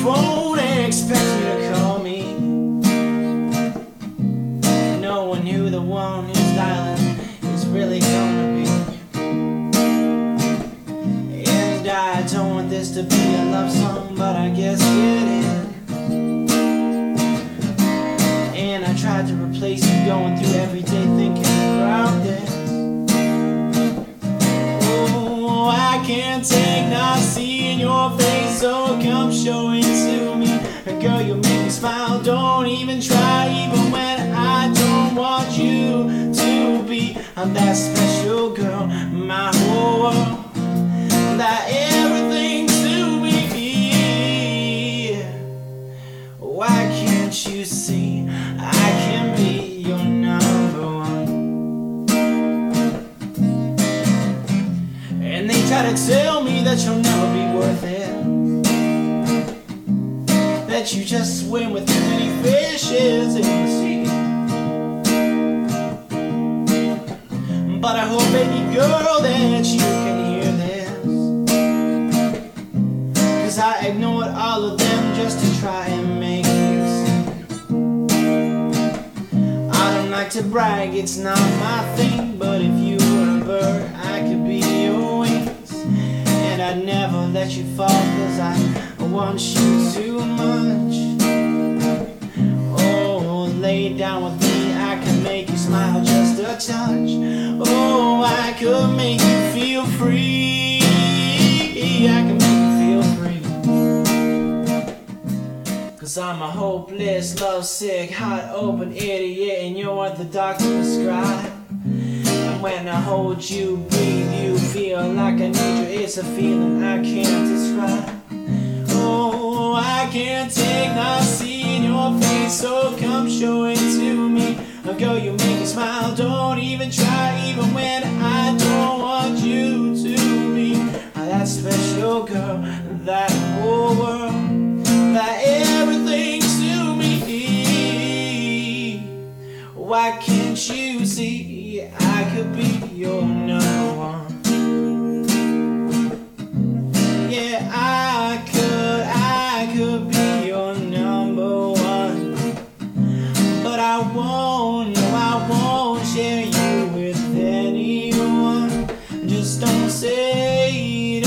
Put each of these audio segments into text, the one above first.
phone and expect you to call me, knowing who the one who's dialing is really gonna be. And I don't want this to be a love song, but I guess it is. And I tried to replace you, going through every day thinking about this. Oh, I can't take not seeing your face, so come show it to me. Girl, you make me smile, don't even try, even when I don't want you to be. I'm that special girl, my whole world, that everything to me. Why can't you see I can be your number one? And they try to tell me that you'll never be worth it, that you just swim with too many fishes in the sea. But I hope, baby girl, that you can hear this, 'cause I ignored all of them just to try and make you see. I don't like to brag, it's not my thing, but if you were a bird, I could be your wings. And I'd never let you fall, 'cause I want you too much. Oh, lay down with me, I can make you smile just a touch. Oh, I could make you feel free, I can make you feel free. 'Cause I'm a hopeless, lovesick, hot, open idiot, and you're what the doctor prescribed. And when I hold you, breathe, you feel like I need you. It's a feeling I can't describe. Oh, I can't take not seeing your face, so come show it to me. Girl, you make me smile, don't even try, even when I don't want you to be. That special girl, that whole world, that everything to me. Why can't you see I could be your number one? Yeah, I could be your number one. But I won't, no, I won't share you with anyone. Just don't say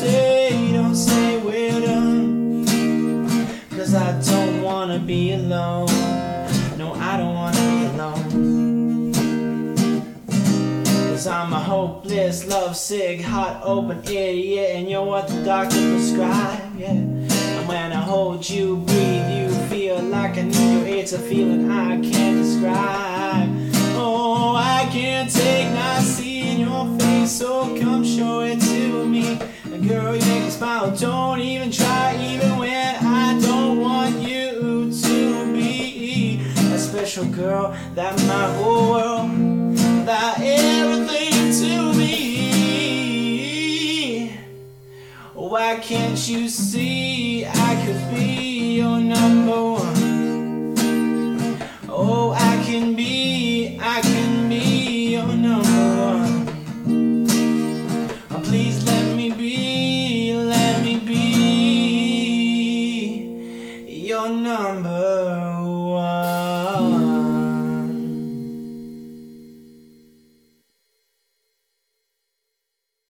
we're done, 'cause I don't wanna be alone. No, I don't wanna be alone. 'Cause I'm a hopeless, lovesick, hot, open idiot, and you're what the doctor prescribed, yeah. And when I hold you, breathe, you feel like I need you. It's a feeling I can't describe. Oh, I can't take not seeing your face, so come show it to me. Girl, you make me smile, don't even try, even when I don't want you to be. A special girl, that my whole world, that everything to me. Why can't you see I could be your number one? Oh, I can be your number one. Please